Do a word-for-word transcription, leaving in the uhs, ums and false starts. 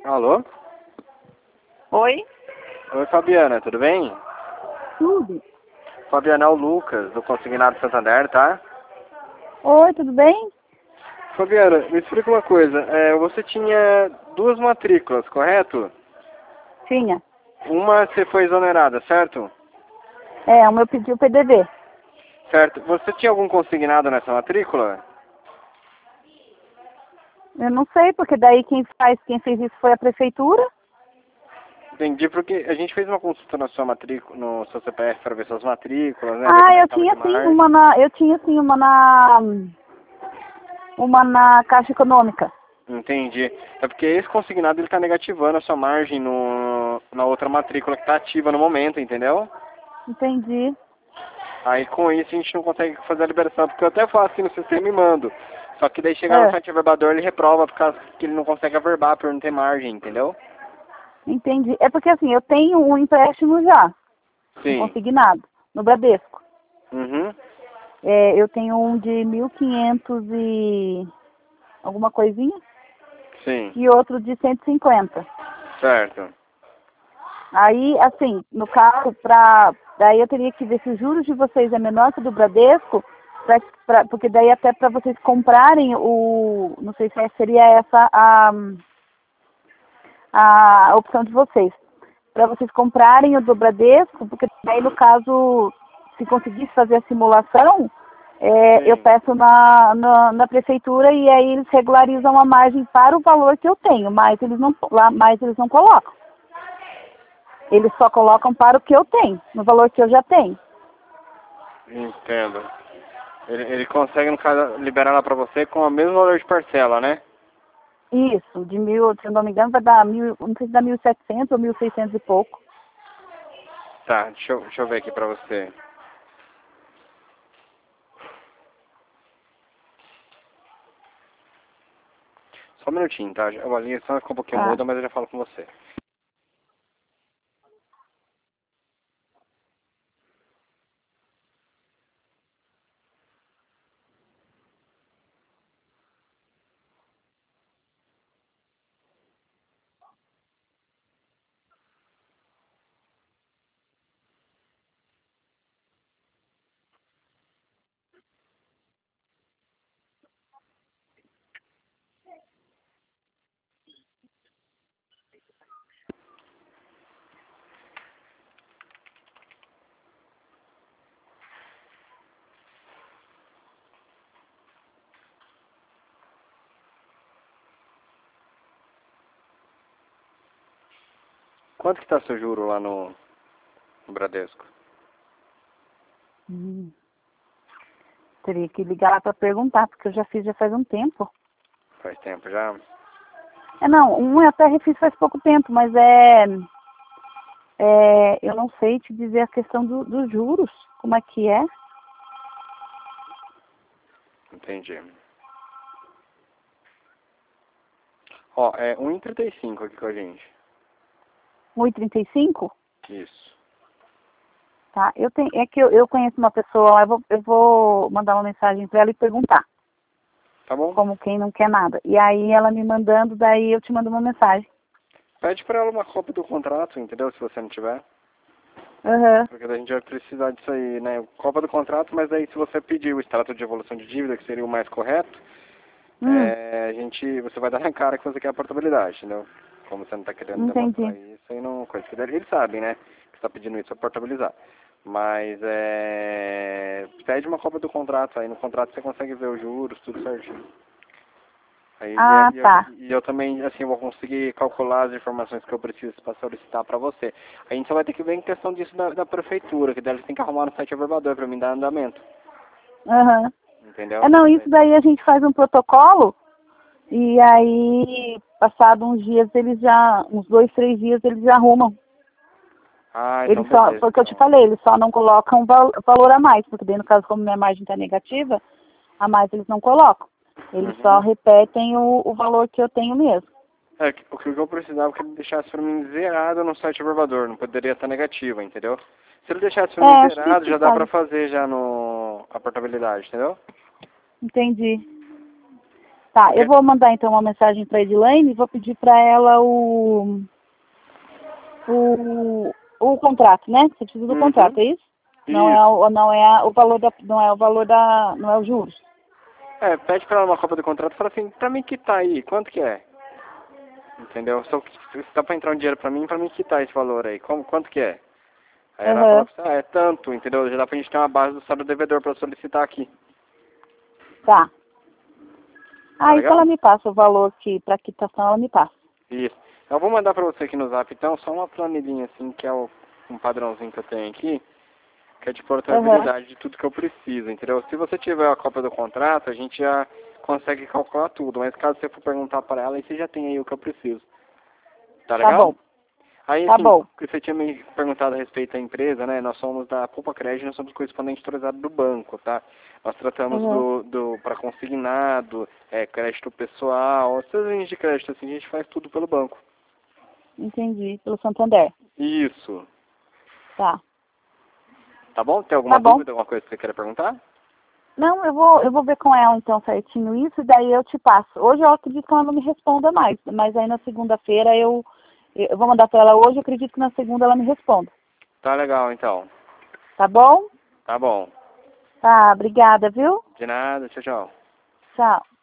Alô? Oi? Oi, Fabiana, tudo bem? Tudo. Fabiana, é o Lucas, do Consignado Santander, tá? Oi, tudo bem? Fabiana, me explica uma coisa. É, você tinha duas matrículas, correto? Tinha. Uma você foi exonerada, certo? É, o meu pediu P D V. Certo. Você tinha algum consignado nessa matrícula? Eu não sei, porque daí quem faz, quem fez isso foi a prefeitura. Entendi, porque a gente fez uma consulta na sua matrícula, no seu C P F para ver suas matrículas, né? Ver Ah, como é eu que tava de tinha sim margem. uma na. Eu tinha sim uma na. Uma na Caixa Econômica. Entendi. É porque esse consignado ele tá negativando a sua margem no, na outra matrícula que tá ativa no momento, entendeu? Entendi. Aí com isso a gente não consegue fazer a liberação, porque eu até faço assim no sistema e mando. Só que daí chegar no É, site averbador ele reprova por causa que ele não consegue averbar por não ter margem, entendeu? entendi. É porque assim, eu tenho um empréstimo já, um Sim. consignado, no Bradesco. Uhum. É, eu tenho um de mil e quinhentos e alguma coisinha Sim. e outro de cento e cinquenta. Certo. Aí, assim, no caso, pra, daí eu teria que ver se os juros de vocês é menor que o do Bradesco, pra, pra, porque daí até para vocês comprarem o, não sei se é- seria essa a, a opção de vocês, para vocês comprarem o do Bradesco, porque daí no caso, se conseguisse fazer a simulação, é, eu Sim. peço na, na, na prefeitura e aí eles regularizam a margem para o valor que eu tenho, mas eles não, lá, mas eles não colocam. Eles só colocam para o que eu tenho, no valor que eu já tenho. Entendo. Ele, ele consegue, no caso, liberar lá pra você com o mesmo valor de parcela, né? Isso, de mil, se eu não me engano, vai dar mil, não sei se dá mil e setecentos ou mil e seiscentos e pouco. Tá, deixa eu, deixa eu ver aqui pra você. Só um minutinho, tá? A linha só ficou um pouquinho Tá. muda, mas eu já falo com você. Quanto que tá seu juro lá no, no Bradesco? Hum, teria que ligar lá para perguntar, porque eu já fiz já faz um tempo. Faz tempo já? É, não, um eu até refiz faz pouco tempo, mas é, é eu não sei te dizer a questão do, dos juros, como é que é. Entendi. Ó, é um e trinta e cinco aqui com a gente. um e trinta e cinco? Isso. Tá, eu tenho, é que eu, eu conheço uma pessoa, eu vou, eu vou mandar uma mensagem para ela e perguntar, Tá bom? como quem não quer nada. E aí ela me mandando, daí eu te mando uma mensagem. Pede pra ela uma cópia do contrato, entendeu? Se você não tiver. Aham, Porque daí a gente vai precisar disso aí, né? Cópia do contrato, mas aí se você pedir o extrato de evolução de dívida, que seria o mais correto, hum, é, a gente, você vai dar na cara que você quer a portabilidade, entendeu? Como você não tá querendo demonstrar entendi. isso, aí não coisa que daí eles sabem, né? Que você tá pedindo isso pra portabilizar. Mas é. Pede uma cópia do contrato, aí no contrato você consegue ver os juros, tudo certinho. Aí Ah, e, tá. e, e eu também, assim, vou conseguir calcular as informações que eu preciso para solicitar para você. A gente só vai ter que ver em questão disso da, da prefeitura, que daí eles têm que arrumar no site averbador para mim dar andamento. Aham. É, Entendeu? não, isso daí a gente faz um protocolo e aí, passado uns dias, eles já, uns dois, três dias, eles já arrumam. Ah, então Eles só, beleza, foi o que eu te então. falei, eles só não colocam val, valor a mais, porque daí no caso, como minha margem está negativa, a mais eles não colocam. Eles só Uhum. repetem o, o valor que eu tenho mesmo. É, que- o que eu precisava é que ele deixasse para mim zerado no site averbador, não poderia estar negativa, entendeu? Se ele deixasse para É, mim acho que isso zerado, que já dá para faz. fazer já no a portabilidade, entendeu? Entendi. Tá, eu vou mandar então uma mensagem para a Edilene e vou pedir para ela o, o o contrato, né? Você precisa do Uhum. contrato, é isso? Não é Isso. o não é a, o valor da não é o valor da não é os juros. É, pede pra ela uma cópia do contrato e fala assim, pra mim quitar aí, quanto que é? Entendeu? Se, eu- se dá pra entrar um dinheiro pra mim, pra mim quitar esse valor aí, como, quanto que é? Aí ela fala Aham. assim, ah, é tanto, entendeu? Já dá pra gente ter uma base do sábado devedor pra solicitar aqui. Tá. Tá Ah, então legal? ela me passa o valor que para quitação ela me passa. Isso. Eu vou mandar pra você aqui no zap, então, só uma planilhinha assim, que é o, um padrãozinho que eu tenho aqui, que é de Aham. portabilidade de tudo que eu preciso, entendeu? Se você tiver a cópia do contrato, a gente já consegue calcular tudo, mas caso você for perguntar para ela, aí você já tem aí o que eu preciso. Tá Tá legal? bom. Aí, Tá assim, bom. que você tinha me perguntado a respeito da empresa, né? Nós somos da Poupa Crédito, nós somos correspondente autorizado do banco, tá? Nós tratamos Aham. do, do para consignado, é, crédito pessoal, essas linhas de crédito, assim, a gente faz tudo pelo banco. Entendi. Pelo Santander. Isso. Tá. Tá bom? Tem Tá alguma bom. dúvida, alguma coisa que você queira perguntar? Não, eu vou, eu vou ver com ela então certinho isso e daí eu te passo. Hoje eu acredito que ela não me responda mais, mas aí na segunda-feira eu, eu vou mandar para ela hoje, eu acredito que na segunda ela me responda. Tá legal, então. Tá bom? Tá bom. Tá, obrigada, viu? De nada, tchau, tchau. Tchau.